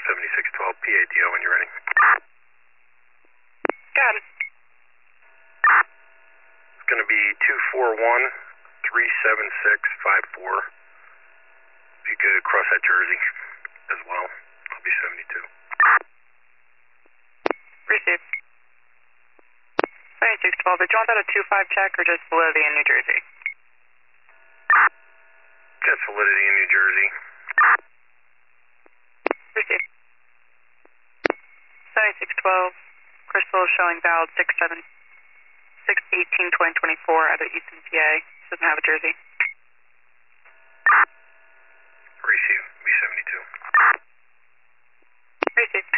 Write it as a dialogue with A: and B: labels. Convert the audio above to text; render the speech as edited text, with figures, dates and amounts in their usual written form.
A: 7612 PATO when you're ready.
B: Got it.
A: It's going to be 241-37654. If you could cross that Jersey as well, I'll be 72.
B: Received. 7612, did you want that a 2-5 check or just validity in New Jersey?
A: Just validity in New Jersey.
B: Received. 7612, Crystal showing valid 6/18/2024 out of Easton, PA. Doesn't have a Jersey.
A: Receive, be 72.
B: Received.